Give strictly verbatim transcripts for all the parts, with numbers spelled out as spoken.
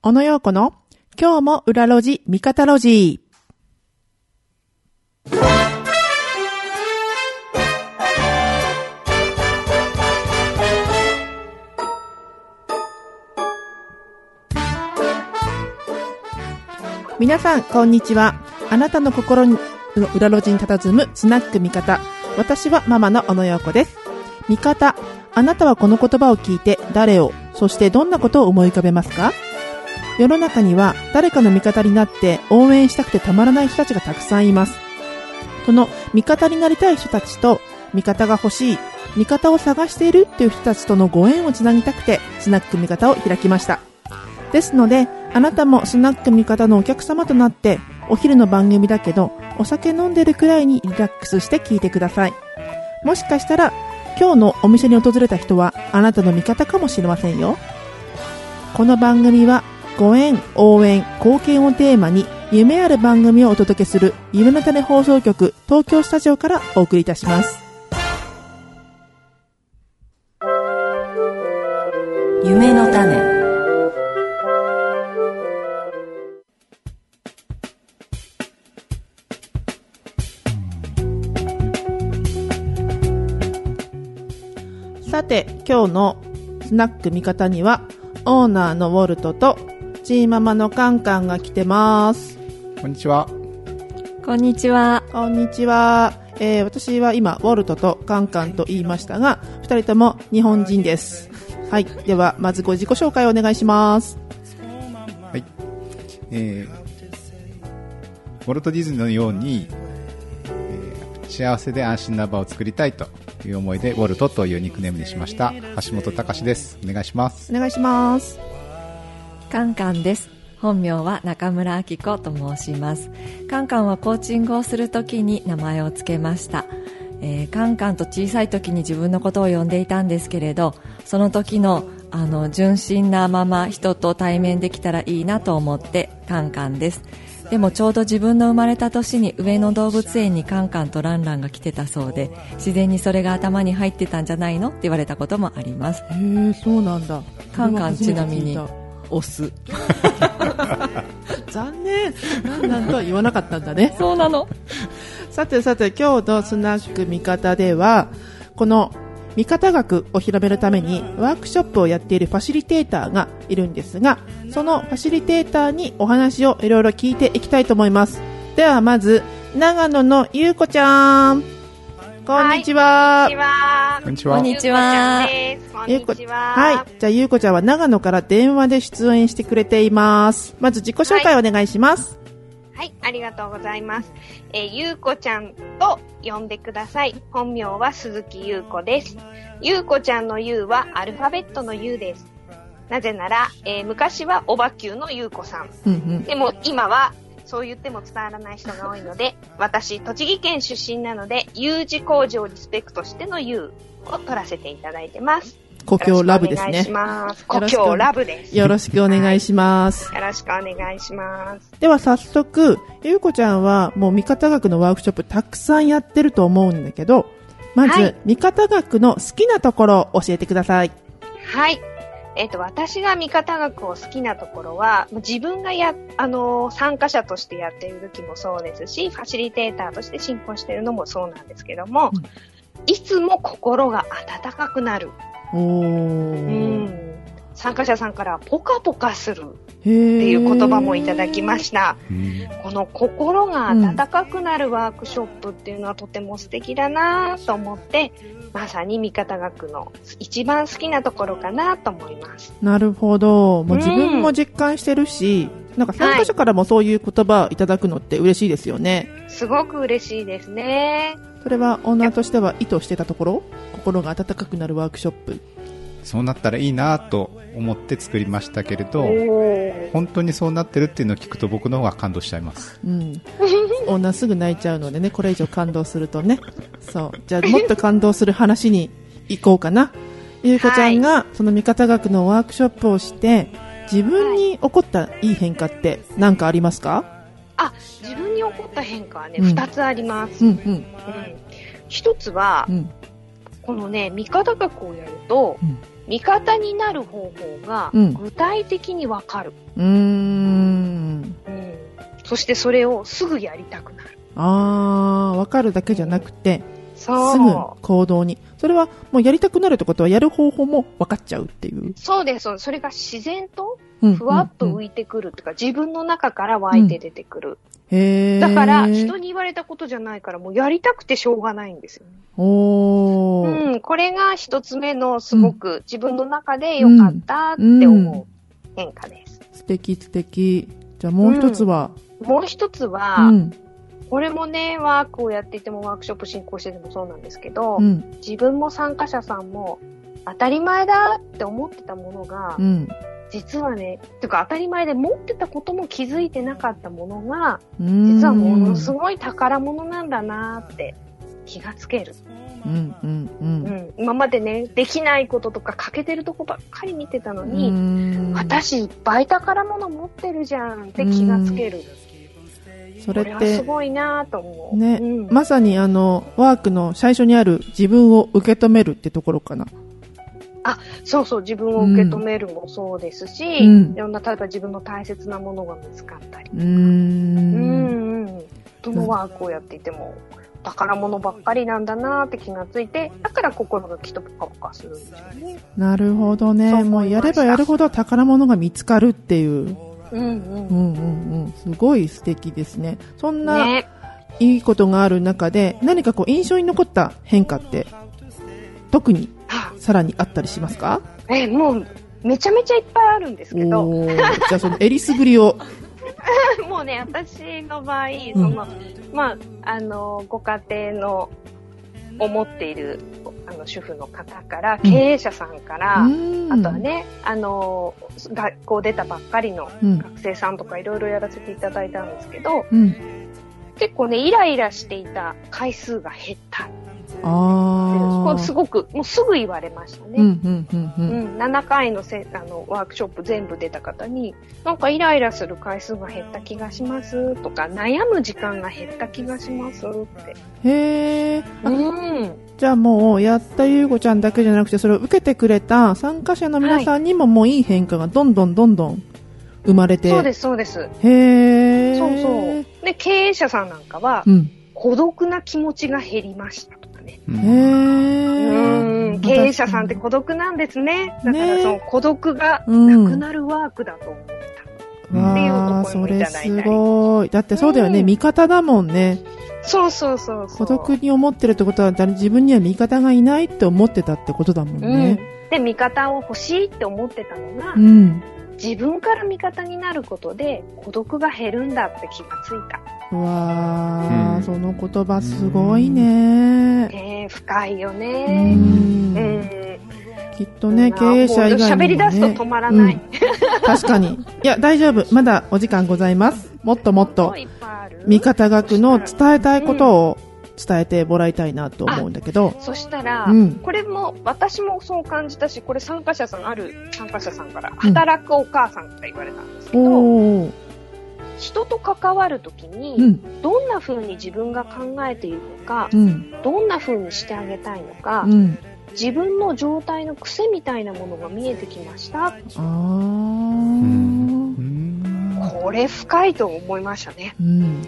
小野陽子の今日も裏路地味方路地。皆さんこんにちは。あなたの心の裏路地に佇むスナック味方。私はママの小野陽子です。味方、あなたはこの言葉を聞いて誰を、そしてどんなことを思い浮かべますか？世の中には誰かの味方になって応援したくてたまらない人たちがたくさんいます。その味方になりたい人たちと味方が欲しい、味方を探しているっていう人たちとのご縁をつなぎたくてスナック味方を開きました。ですのであなたもスナック味方のお客様となってお昼の番組だけどお酒飲んでるくらいにリラックスして聞いてください。もしかしたら今日のお店に訪れた人はあなたの味方かもしれませんよ。この番組はご縁、応援、貢献をテーマに夢ある番組をお届けする夢の種放送局東京スタジオからお送りいたします。 夢の種。 さて今日のスナック味方にはオーナーのウォルトとチーママのカンカンが来てます。 こんにちは。 こんにちは。 こんにちは、えー、私は今ウォルトとカンカンと言いましたがふたりとも日本人です。はい、ではまずご自己紹介をお願いします。 はい、えー、ウォルト・ディズニーのように、えー、幸せで安心な場を作りたいという思いでウォルトというニックネームにしました橋本隆です。お願いします。 お願いします。 カンカンです。本名は中村明子と申します。カンカンはコーチングをするときに名前を付けました。えー、カンカンと小さい時に自分のことを呼んでいたんですけれど、その時のあの純真なまま人と対面できたらいいなと思ってカンカンです。でもちょうど自分の生まれた年に上野動物園にカンカンとランランが来てたそうで、自然にそれが頭に入ってたんじゃないのって言われたこともあります。 へー、そうなんだ。 カンカンちなみにオス残念、なんなんとは言わなかったんだね。 そうなの。 さてさて今日のスナック味方ではこの味方学を広めるためにワークショップをやっているファシリテーターがいるんですが、そのファシリテーターにお話をいろいろ聞いていきたいと思います。ではまず長野のゆうこちゃん、こんにちは。 はい、 こんにちは。 こんにちは。 ゆうこちゃん、はい、じゃあゆうこちゃんは長野から電話で出演してくれています。まず自己紹介お願いします。 はい、はい、ありがとうございます。えー、ゆうこちゃんと呼んでください。本名は鈴木ゆうこです。ゆうこちゃんのゆうはアルファベットのゆうです。なぜなら、えー、昔はおばきゅうのゆうこさん、うんうん、でも今はそう言っても伝わらない人が多いので、私栃木県出身なので U 字工事をリスペクトしての U を取らせていただいてます。 故郷ラブですね。 故郷ラブです。 よろしくお願いします。 はい、よろしくお願いします。 では早速ゆうこちゃんはもう味方学のワークショップたくさんやってると思うんだけど、まず、はい、味方学の好きなところを教えてください。 はい、えっと、私が味方学を好きなところは、自分がや、あの、参加者としてやっている時もそうですし、ファシリテーターとして進行しているのもそうなんですけども、うん、いつも心が温かくなる。 おー、うん、 参加者さんからポカポカするっていう言葉もいただきました。この心が温かくなるワークショップっていうのはとても素敵だなと思って、まさに味方学の一番好きなところかなと思います。 なるほど。もう自分も実感してるし、うん、なんか参加者からもそういう言葉をいただくのって嬉しいですよね。 はい、すごく嬉しいですね。 それはオーナーとしては意図してたところ、心が温かくなるワークショップ、 そうなったらいいなと思って作りましたけれど、本当にそうなってるっていうのを聞くと僕の方が感動しちゃいます。 うん、オーナーすぐ泣いちゃうのでね、これ以上感動するとね。そう、じゃあもっと感動する話に行こうかな。ゆうこちゃんがその味方学のワークショップをして自分に起こったいい変化って何かありますか？ あ、自分に起こった変化はね、うん、ふたつあります。 うんうんうん、 ひとつは、うん、このね味方学をやると、うん、 味方になる方法が具体的にわかる。 うーん。うん。 そしてそれをすぐやりたくなる。 あー、わかるだけじゃなくて、 そうすぐ行動に。それはもうやりたくなるってことはやる方法も分かっちゃうっていう。 そうです。それが自然とふわっと浮いてくるとか、うんうんうん、自分の中から湧いて出てくる。 うん、へー。 だから人に言われたことじゃないからもうやりたくてしょうがないんですよね。 おー。 うん。これが一つ目のすごく自分の中で良かったって思う変化です。 うんうん、素敵素敵。じゃあもう一つは、 うん、もう一つは、うんこれもね、ワークをやっていてもワークショップ進行しててもそうなんですけど、うん、自分も参加者さんも当たり前だって思ってたものが、うん、実はね、というか当たり前で持ってたことも気づいてなかったものが、実はものすごい宝物なんだなって気がつける。 うんうんうんうん、 今までね、できないこととか欠けてるとこばっかり見てたのに、私いっぱい宝物持ってるじゃんって気がつける。 それってこれはすごいなと思う、 ねうん、 まさにあのワークの最初にある自分を受け止めるってところかな。 あ、そうそう、自分を受け止めるもそうですし、うん、いろんな例えば自分の大切なものが見つかったりとか、うーんうんうんどのワークをやっていても宝物ばっかりなんだなって気がついて、だから心がきっとポカポカするんですよね。 なるほどね。もうやればやるほど宝物が見つかるっていう。 うんうんうんうんうん、すごい素敵ですね。そんないいことがある中で、何かこう印象に残った変化って特にさらにあったりしますか？ えもうめちゃめちゃいっぱいあるんですけど。 じゃあそのえりすぐりをもうね、私の場合、その、うん、まああのご家庭の思っているあの主婦の方から経営者さんから、うん、あとはねあの学校出たばっかりの学生さんとかいろいろやらせていただいたんですけど、うん、結構ねイライラしていた回数が減った。あすごくもうすぐ言われましたね、うんうんうんうんうん、ななかいのせあのワークショップ全部出た方になんかイライラする回数が減った気がしますとか悩む時間が減った気がしますって。 へー、うん、じゃあもうやったゆうこちゃんだけじゃなくてそれを受けてくれた参加者の皆さんにももういい変化がどんどんどんどん生まれて、 そうですそうです。 へー、 そうそうで経営者さんなんかは、うん、孤独な気持ちが減りましたとかね。 へー、 うん経営者さんって孤独なんですね。だからその孤独がなくなるワークだと思った、うん、っていうお声もいただいたり。 それすごい。だってそうだよね、うん、味方だもんね。 そうそうそうそう。 孤独に思ってるってことは自分には味方がいないって思ってたってことだもんね、 うん、で味方を欲しいって思ってたのが、うん、自分から味方になることで孤独が減るんだって気がついた。 うわー、うん、その言葉すごいね、 ね深いよね、うんえー、きっとね経営者以外にもね喋り出すと止まらない、うん、 確かにいや大丈夫まだお時間ございます。もっともっと味方学の伝えたいことを伝えてもらいたいなと思うんだけど、 そしたら、うん、これも私もそう感じたしこれ参加者さんある参加者さんから、うん、働くお母さんって言われたんですけど、人と関わるときに、うん、どんな風に自分が考えているのか、うん、どんな風にしてあげたいのか、うん、自分の状態の癖みたいなものが見えてきました。あー、これ深いと思いましたね、 うん、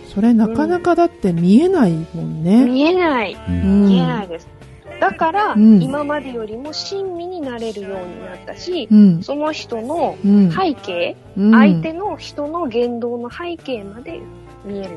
それなかなかだって見えないもんね、 うん、見えない、うん、見えないです。だから、うん、今までよりも親身になれるようになったし、うん、その人の背景、うん、相手の人の言動の背景まで見えるようになった。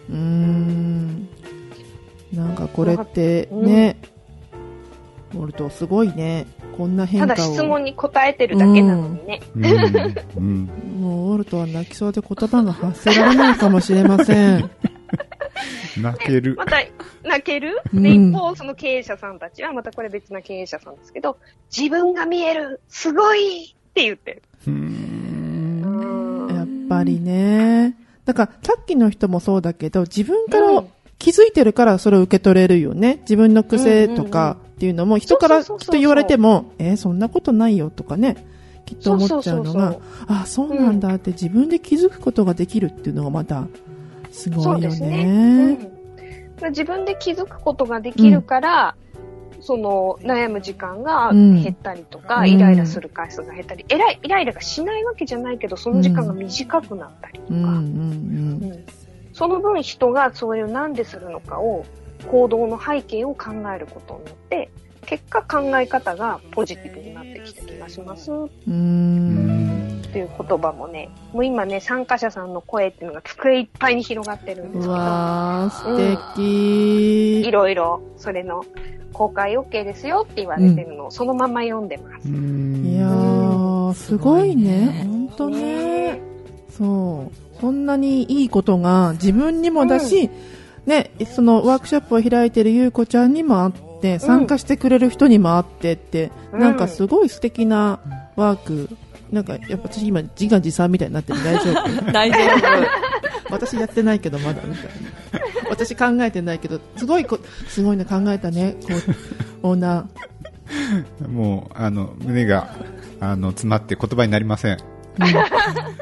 うーん、なんかこれってね、ウォルトすごいね。こんな変化をただ質問に答えてるだけなのにね、うんうん、もうウォルトは泣きそうで言葉が発せられないかもしれません泣ける、 ね、また泣ける、うん、で一方その経営者さんたちはまたこれ別な経営者さんですけど、自分が見えるすごいって言ってる。うーん、やっぱりね。だからさっきの人もそうだけど自分から気づいてるからそれを受け取れるよね。自分の癖とかっていうのも人からきっと言われてもえー、そんなことないよとかねきっと思っちゃうのが、あ、そうなんだって自分で気づくことができるっていうのがまたすごいよね。 そうですね、うん、自分で気づくことができるから、 その悩む時間が減ったりとか、うん、イライラする回数が減ったり、イライ、イライラがしないわけじゃないけど、その時間が短くなったりとか、うんうんうんうん、その分人がそういうなんでするのかを、行動の背景を考えることによって、結果考え方がポジティブになってきた気がします。うーんっていう言葉もね、もう今ね、参加者さんの声っていうのが机いっぱいに広がってるんですけど。うわー、素敵、うん。 いろいろ、それの公開 OK ですよって言われてるのをそのまま読んでます。うん、 いやー、すごいね。ほんとね。そう。そんなにいいことが自分にもだし、うんね、そのワークショップを開いてるゆうこちゃんにもあって、参加してくれる人にもあってって、うん、なんかすごい素敵なワーク、なんかやっぱ私今自画自賛みたいになってる。大丈夫大丈夫私やってないけどまだみたいな。私考えてないけど、すごいこ、すごいの考えたね、こう、オーナー。もう、あの、胸が、あの、詰まって言葉になりません。 うん、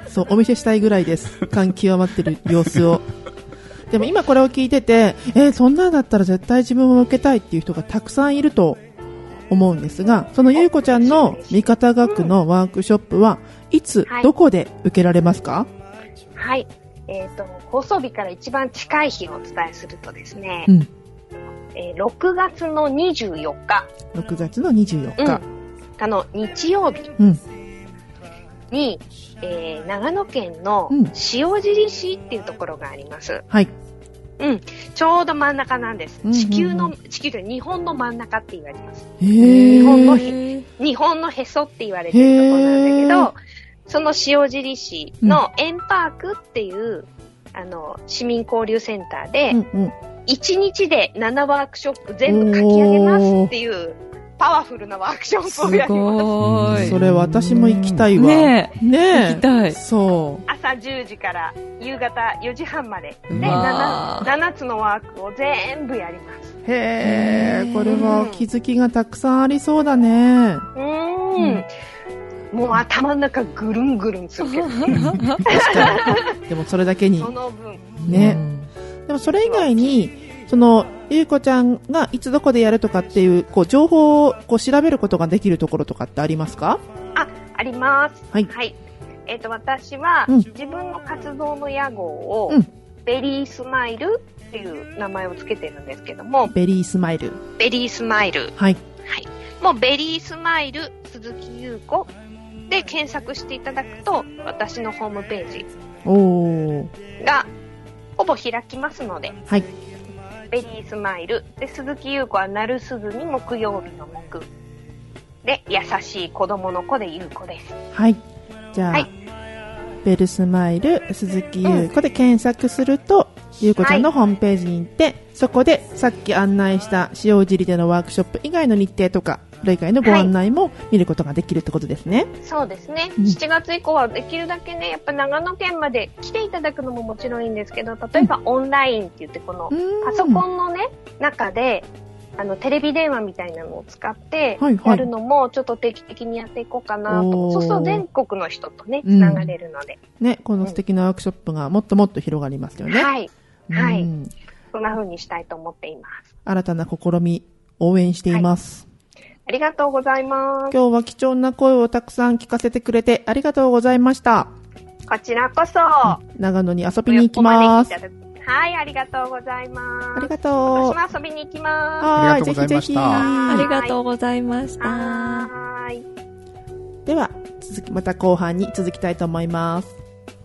そう、お見せしたいぐらいです。感極まってる様子を。でも今これを聞いてて、えー、そんなんだったら絶対自分も受けたいっていう人がたくさんいると思うんですが、そのゆうこちゃんの味方学のワークショップはいつ、はい、どこで受けられますか？ はい、えっと、放送日から一番近い日をお伝えするとですね、 うんえー、ろくがつのにじゅうよっか。 ろくがつのにじゅうよっか。 うん、あの、日曜日に、うんえー、長野県の塩尻市っていうところがあります。 はい。 うん。ちょうど真ん中なんです。うんうんうん、地球の、地球で日本の真ん中って言われます。 へー。 日本のへ、日本のへそって言われてるところなんだけど、その塩尻市のエンパークっていう、うん、あの、市民交流センターで、うんうん、いちにちでななワークショップ全部書き上げますっていう、パワフルなワークショップをやります。 すごい。それ私も行きたいわ。 ねえ。ねえ。行きたい。 そう。 朝じゅうじから夕方よじはんまで。で、なな, ななつのワークを全部やります。 へー。これは気づきがたくさんありそうだね。うーん。うんもう頭の中ぐるんぐるんするけどね。確かに。でもそれだけに。 その分。 ね。でもそれ以外に、その、ゆうこちゃんがいつどこでやるとかっていう、こう、情報をこう調べることができるところとかってありますか？ あ、あります。 はい。 はい。えっと、私は、うん、自分の活動の屋号を、うん、ベリースマイルっていう名前をつけてるんですけども。 ベリースマイル。 ベリースマイル。 はい。 はい。もう、ベリースマイル鈴木優子で検索していただくと、私のホームページがほぼ開きますので、 はい。 ベリースマイルで鈴木優子はなるすずに木曜日の木で優しい子供の子で優子です。 はい。じゃあ、はい、ベルスマイル鈴木優子で検索すると、うん、優子ちゃんのホームページに行って、はい、そこでさっき案内した塩尻でのワークショップ以外の日程とかそれ以外のご案内も見ることができるってことですね。 はい、そうですね、うん、しちがつ以降はできるだけねやっぱ長野県まで来ていただくのももちろんいいんですけど、例えばオンラインって言ってこのパソコンのね中であのテレビ電話みたいなのを使ってやるのもちょっと定期的にやっていこうかなと、はいはい、そうすると全国の人とねつながれるので、 うん、ねこの素敵なワークショップがもっともっと広がりますよね。 はい、はい、うん、そんな風にしたいと思っています。 新たな試み応援しています。 はい、ありがとうございます。 今日は貴重な声をたくさん聞かせてくれてありがとうございました。 こちらこそ長野に遊びに行きます。 はい、ありがとうございます。 ありがとう。 私も遊びに行きます。 はい、ぜひぜひ。 ありがとうございました。 はい。 では、続き、また後半に続きたいと思います。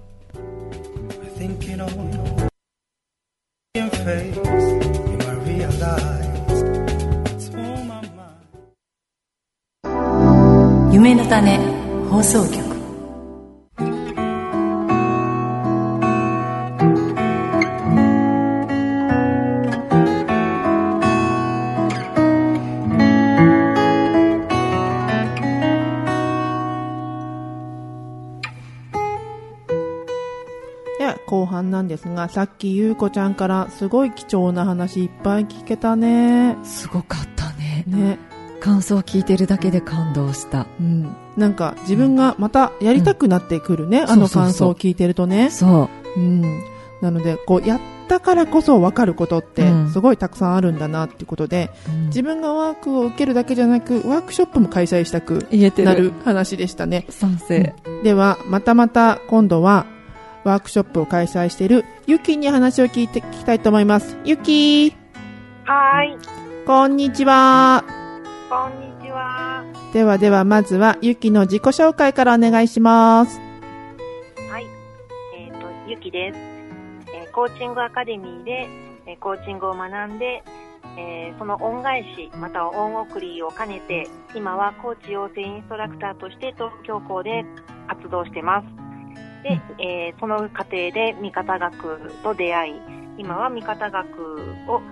夢の種放送局。 後半なんですが、さっきゆうこちゃんからすごい貴重な話いっぱい聞けたね。 すごかったね。 ね。 感想を聞いてるだけで感動した。 うん。なんか自分がまたやりたくなってくるね。うん、あの感想を聞いてるとね。 そう。 うん。なのでこうやっったからこそ分かることってうんすごいたくさんあるんだなっていうことで、 うん自分がワークを受けるだけじゃなくワークショップも開催したく言えてる。 なる話でしたね。 賛成。 ではまたまた今度はワークショップを開催しているゆきに話を聞いて聞きたいと思います。ゆき、 はーい。 こんにちは。 こんにちは。 ではではまずはゆきの自己紹介からお願いします。 はい。えっ、と、ゆきです。えーコーチングアカデミーで、えーコーチングを学んで、えーその恩返し、または恩送りを兼ねて、今はコーチ養成インストラクターとして東京校で活動してます。で、えーその過程で味方学と出会い、今は味方学を、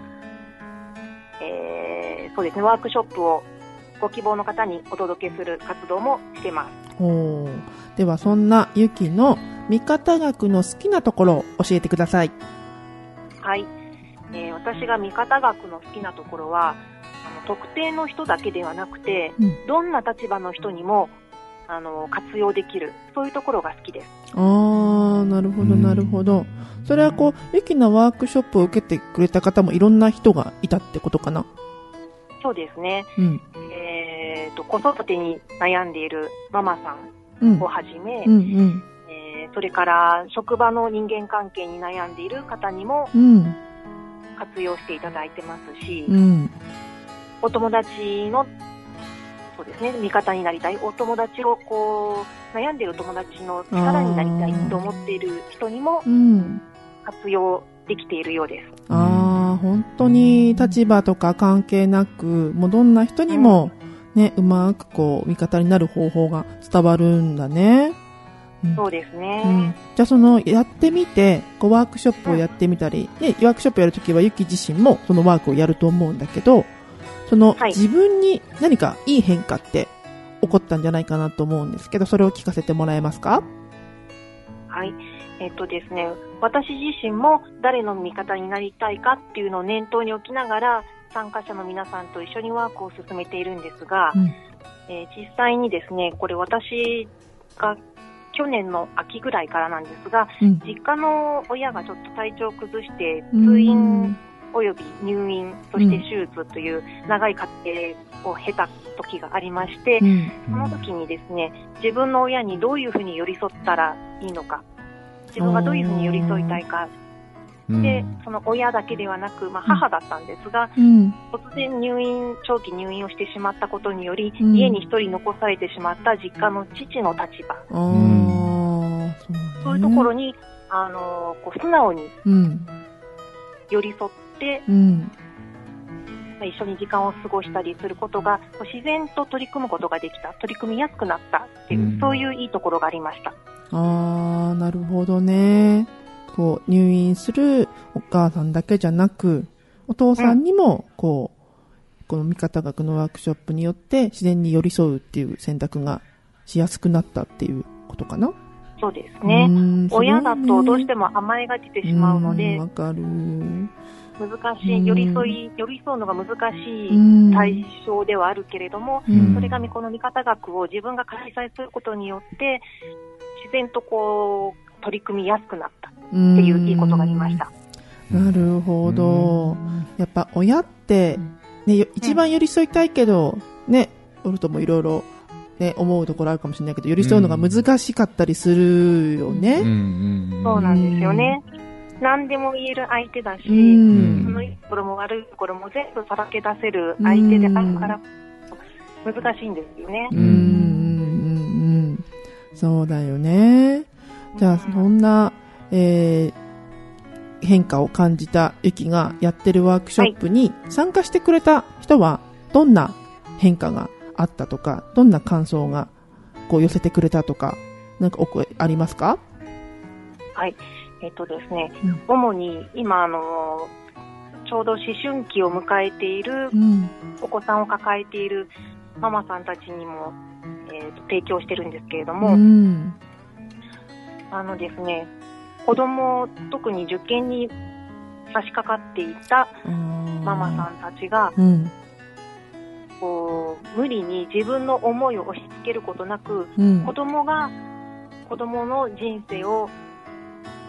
えーそうですね、ワークショップをご希望の方にお届けする活動もしてます。 おー、ではそんなゆきの味方学の好きなところを教えてください。 はい、えー私が味方学の好きなところは、あの特定の人だけではなくて、 うんどんな立場の人にもあの活用できる、そういうところが好きです。 あー、なるほどなるほど。それはこうゆきのワークショップを受けてくれた方もいろんな人がいたってことかな。 そうですね、 うんえーと子育てに悩んでいるママさうんんをはじめ、 うんうんえーそれから職場の人間関係に悩んでいる方にもうん活用していただいてますし、 うんお友達のそうですね、味方になりたい、お友達をこう悩んでいる友達の力になりたいと思っている人にもうん活用できているようです。 あー、本当に立場とか関係なくもうどんな人にもね、うまくこう味方になる方法が伝わるんだね。うんそうですね、 うん、じゃあそのやってみてこうワークショップをやってみたり、ね、ワークショップやるときはゆき自身もそのワークをやると思うんだけど、そのはい自分に何かいい変化って起こったんじゃないかなと思うんですけど、それを聞かせてもらえますか？ はい、えっとですね、私自身も誰の味方になりたいかっていうのを念頭に置きながら参加者の皆さんと一緒にワークを進めているんですが、 うんえー実際にですね、これ私が去年の秋ぐらいからなんですが、 うん実家の親がちょっと体調を崩してうん通院および入院、そして手術という長い過程を経た時がありまして、 うんその時にですね、自分の親にどういうふうに寄り添ったらいいのか、自分がどういうふうに寄り添いたいか、 うんで、その親だけではなく、まあ、母だったんですが、 うん突然入院、長期入院をしてしまったことにより、 うん家に一人残されてしまった実家の父の立場、 あー、そうね、 そういうところに、あのこう素直にうん寄り添って、 うんまあ一緒に時間を過ごしたりすることが、こう自然と取り組むことができた、取り組みやすくなったっていう、 うんそういういいところがありました。 あー、なるほどね。こう入院するお母さんだけじゃなくお父さんにもこう、この味方学のワークショップによって自然に寄り添うっていう選択がしやすくなったっていうことかな。 そうですね。 うーんすごいね親だとどうしても甘えがちてしまうのうでん、わかる。 難しい、寄り添い、寄り添うのが難しうんい対象ではあるけれども、 うんそれがこの味方学を自分が開催することによって、自然とこう、取り組みやすくなったっていういいことがありました。 なるほど。やっぱ親って、ね、よ一番寄り添いたいけど、ね、オルトもいろいろ、ね、思うところあるかもしれないけど、寄り添うのが難しかったりするよね。 うんうんうんそうなんですよね。何でも言える相手だし、 うんそのいいところも悪いところも全部さらけ出せる相手であるから、難しいんですよね。 うんうんうんうんそうだよね。じゃあ、そんな、えー、変化を感じたゆきがやってるワークショップに参加してくれた人はどんな変化があったとか、どんな感想がこう寄せてくれたとか、なんかお声ありますか？ はい。えっとですね、 うん主に今、あの、ちょうど思春期を迎えているうんお子さんを抱えているママさんたちにも、えーと提供してるんですけれども、 うんあのですね、子供、特に受験に差し掛かっていたママさんたちが、 うんこう無理に自分の思いを押し付けることなく、 うん子供が子供の人生を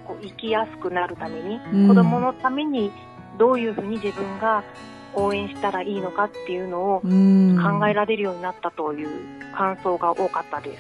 こう生きやすくなるために、 うん、 子供のためにどういうふうに自分が応援したらいいのかっていうのを考えられるようになったという感想が多かったです。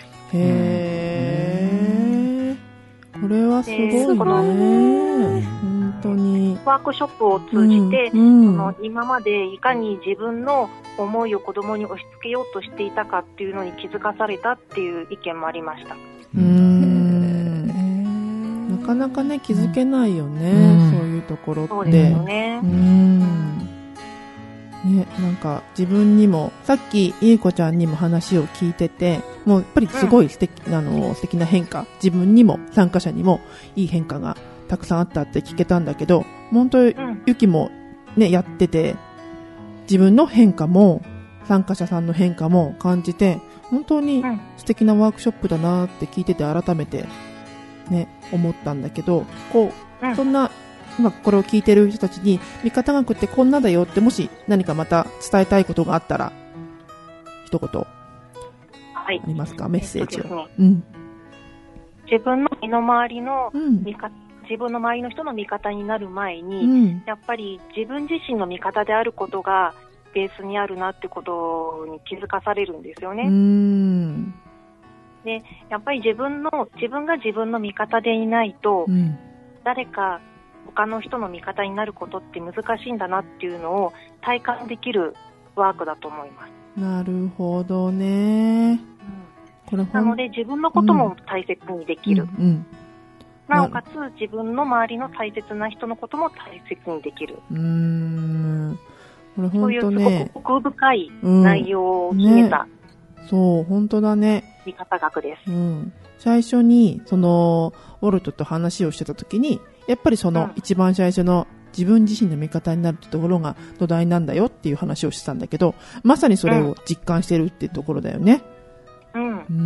へー、これはすごいね。本当にワークショップを通じて、 うんうん、 その今までいかに自分の思いを子供に押し付けようとしていたかっていうのに気づかされたっていう意見もありました。 うーん、なかなかね気づけないよね、うん、そういうところって。 そうですよね。 うーんね、なんか自分にもさっきゆいこちゃんにも話を聞いてて、もうやっぱりすごい素敵、うん、あの素敵な変化、自分にも参加者にもいい変化がたくさんあったって聞けたんだけど、本当にゆきもねやってて自分の変化も参加者さんの変化も感じて、本当に素敵なワークショップだなって聞いてて改めてね思ったんだけど、こう、うん、そんな今これを聞いてる人たちに味方学ってこんなだよって、もし何かまた伝えたいことがあったら一言ありますか、はい、メッセージを、ね、うん、 自分の身の回りの味方、うん、自分の周りの人の味方になる前に、うん、やっぱり自分自身の味方であることがベースにあるなってことに気づかされるんですよね。 うーんで、やっぱり自分の自分が自分の味方でいないと、うん、誰か他の人の味方になることって難しいんだなっていうのを体感できるワークだと思います。 なるほどね、うん、 これなので自分のことも大切にできる、うんうん、なおかつ自分の周りの大切な人のことも大切にできる。 うーん、これ本当ね、 そういうすごく奥深い内容を秘めた、 うんね、そう本当だね、 味方学です、 うん、最初にそのウォルトと話をしてた時にやっぱりその一番最初の自分自身の味方になるってところが土台なんだよっていう話をしてたんだけど、まさにそれを実感してるっていうところだよね。 うん、 うん、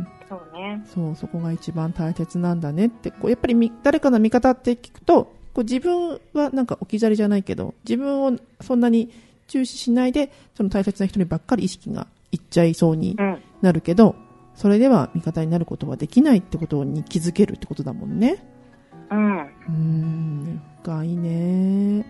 そうね、 そう、そこが一番大切なんだねって、こうやっぱり誰かの味方って聞くと、こう自分はなんか置き去りじゃないけど、自分をそんなに注視しないでその大切な人にばっかり意識がいっちゃいそうになるけど、うん、それでは味方になることはできないってことに気づけるってことだもんね。 うん、 うーん、深いね。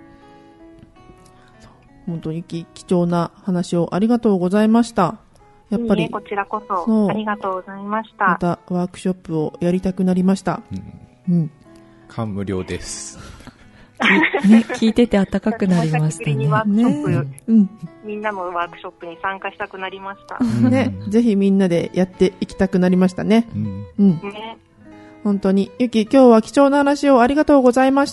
本当に貴重な話をありがとうございました。やっぱりいい、 こちらこそありがとうございました。 またワークショップをやりたくなりました。うん、うん、 感無量です。 ね、聞いてて温かくなりましたね。 ね、うん、みんなもワークショップに参加したくなりました。 ね、ぜひみんなでやっていきたくなりましたね。うん、うん、ね、本当にゆき、今日は貴重な話をありがとうございました。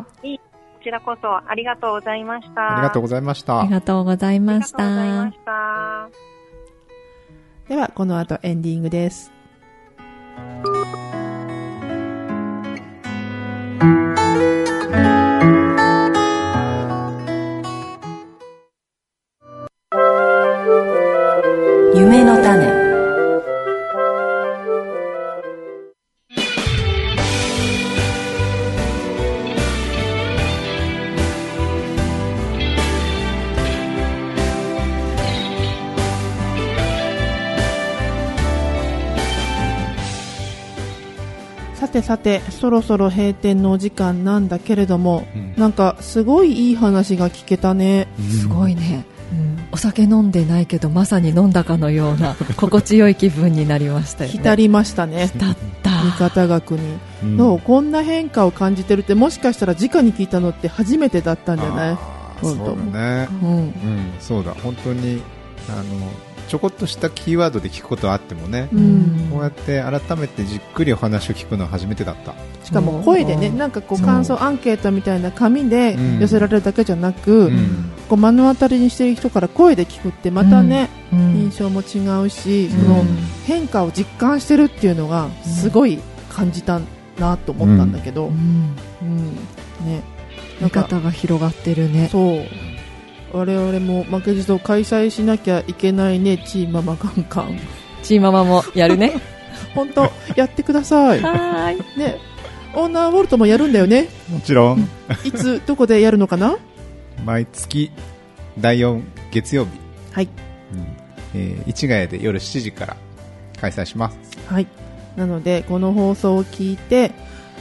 いい、こちらこそありがとうございました。 ありがとうございました。 ありがとうございました。 ありがとうございました。 ではこの後エンディングです。 夢の種。 さてさて、そろそろ閉店のお時間なんだけれども、うん、なんかすごいいい話が聞けたね。 すごいね、うん、お酒飲んでないけどまさに飲んだかのような心地よい気分になりましたよね。 浸りましたね。 浸った味方学に、うん、どうこんな変化を感じてるって、もしかしたら直に聞いたのって初めてだったんじゃない？ そうだね、うんうん、そうだ、本当にあのちょこっとしたキーワードで聞くことはあってもね、うん、こうやって改めてじっくりお話を聞くのは初めてだった。 しかも声でね、なんかこう感想アンケートみたいな紙で寄せられるだけじゃなく、うん、こう目の当たりにしている人から声で聞くってまたね、うん、印象も違うし、その変化を実感してるっていうのがすごい感じたなと思ったんだけど、うんうんね、 見方が広がってるね。 そう我々も負けじと開催しなきゃいけないね。チーママカンカン、 チーママもやるね。 本当やってください。 はいね、オーナーウォルトもやるんだよね。 もちろん。 いつどこでやるのかな？ 毎月だいよん月曜日、 はい、 うんえー、市ヶ谷で夜しちじから開催します。 はい、なのでこの放送を聞いて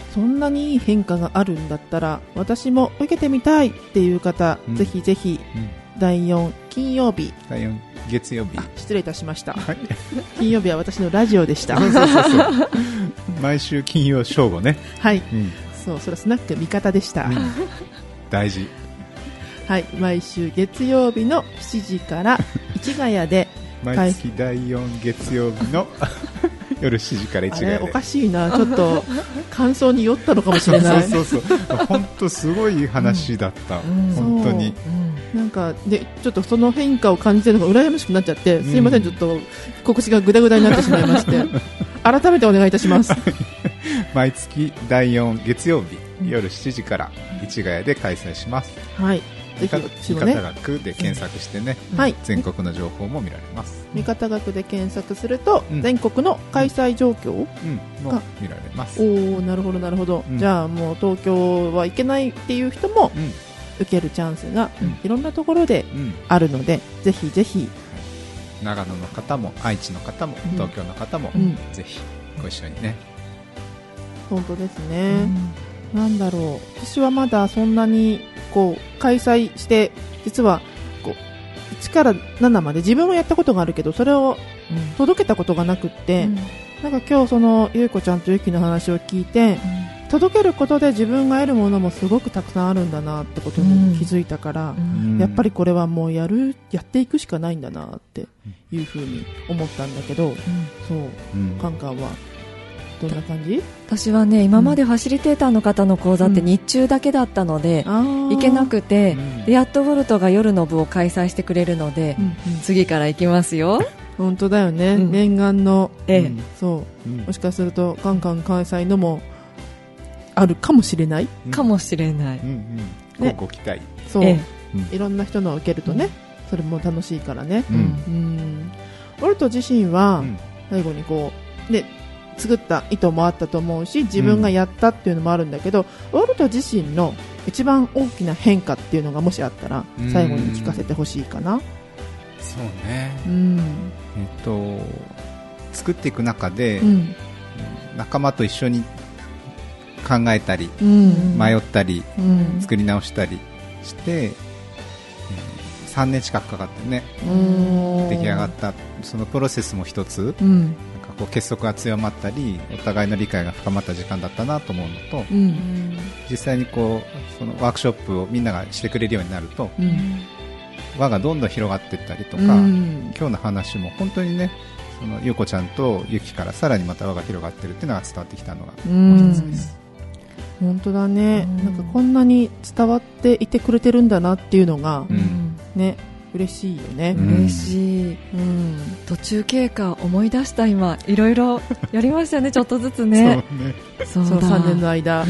そんなにいい変化があるんだったら私も受けてみたいっていう方、 うん、 ぜひぜひうんだいよん金曜日、 だいよん月曜日、 あ失礼いたしました、 はい、 金曜日は私のラジオでしたそうそうそうそう毎週金曜正午ね、 はい、 うん、 そうそれはスナック味方でした、 うん、大事。 はい、毎週月曜日のしちじから市ヶ谷で毎月だいよん月曜日の夜しちじから市ヶ谷で。 あれおかしいな、ちょっと感想に酔ったのかもしれない。 そうそうそう本当すごい話だった、うん、本当に、 うん、なんかでちょっとその変化を感じてるのが羨ましくなっちゃって、すいません、ちょっと告知がグダグダになってしまいまして改めてお願いいたします毎月だいよん月曜日、うん、夜しちじから市ヶ谷で開催します。 はい、 味方学で検索してね、うん、はい、全国の情報も見られます。 味方学で検索すると、うん、全国の開催状況、うん、 も見られます。 おお、なるほどなるほど、うん、じゃあもう東京は行けないっていう人も、うん、受けるチャンスが、うん、いろんなところであるので、うん、ぜひぜひ長野の方も愛知の方も、うん、東京の方も、うん、ぜひご一緒にね。 本当ですね、うん、なんだろう、私はまだそんなにこう開催して実はこういちからななまで自分はやったことがあるけどそれを届けたことがなくって、うん、なんか今日そのゆうこちゃんとゆきの話を聞いて、うん、届けることで自分が得るものもすごくたくさんあるんだなってことに気づいたから、うん、やっぱりこれはもうやるやっていくしかないんだなっていうふうに思ったんだけど、うん、そう、うん、カンカンはどんな感じ？ 私はね、今までファシリテーターの方の講座って日中だけだったので、うん、行けなくて、うん、でやっとボルトが夜の部を開催してくれるので、うんうん、次から行きますよ。 本当だよね、うん、念願の、ええ、そう、うん、もしかするとカンカン開催のもあるかもしれない、 うん、かもしれない、うんうん、ね、ご期待。 そう、ええ、いろんな人のを受けるとね、うん、それも楽しいからね、うんうん、ボルト自身は最後にこうで作った意図もあったと思うし自分がやったっていうのもあるんだけど、うん、ウォルト自身の一番大きな変化っていうのがもしあったら最後に聞かせてほしいかな。 そうね、うん、えっと作っていく中で、うん、仲間と一緒に考えたり、うん、迷ったり、うん、作り直したりして、うん、さんねん近くかかってね出来上がったそのプロセスも一つ、うん、こう結束が強まったりお互いの理解が深まった時間だったなと思うのと、うん、実際にこうそのワークショップをみんながしてくれるようになると、うん、輪がどんどん広がっていったりとか、うん、今日の話も本当にねそのゆうこちゃんとゆきからさらにまた輪が広がってるっていうのが伝わってきたのがもう一つです。 うん、本当だね、うん、なんかこんなに伝わっていてくれてるんだなっていうのが、うん、ね嬉しいよね、 うん、嬉しい、うん、途中経過思い出した今いろいろやりましたねちょっとずつねそうねそうさんねんの間、うん、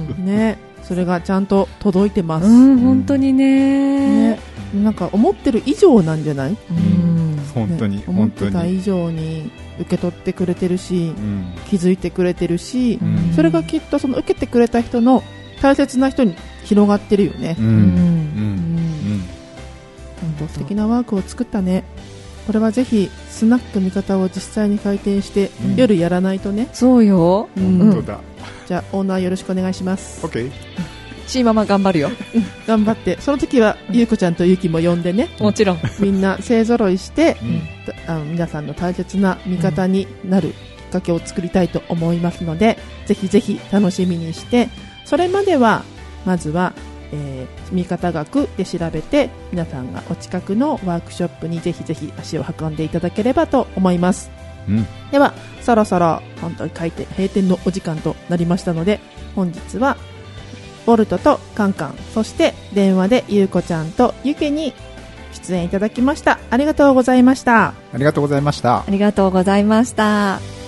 ねそれがちゃんと届いてます、うん、本当に ね, ねなんか思ってる以上なんじゃない、うんね、本当に思ってた以上に受け取ってくれてるし、うん、気づいてくれてるし、うん、それがきっとその受けてくれた人の大切な人に広がってるよね、うんうんうん本当素敵なワークを作ったね。これはぜひスナック味方を実際に開店して、うん、夜やらないとね。 そうよ、 うん、本当だ。じゃあオーナーよろしくお願いします。 OK チーママ頑張るよ、 うん、頑張ってその時はゆうこちゃんとゆきも呼んでね、 もちろんみんな勢ぞろいして、うん、あの皆さんの大切な味方になるきっかけを作りたいと思いますので、うん、ぜひぜひ楽しみにして、それまではまずはえー、味方学で調べて皆さんがお近くのワークショップにぜひぜひ足を運んでいただければと思います、うん、ではそろそろ本当に開店閉店のお時間となりましたので、本日はボルトとカンカン、そして電話でゆうこちゃんとゆけに出演いただきました。ありがとうございました。 ありがとうございました。 ありがとうございました。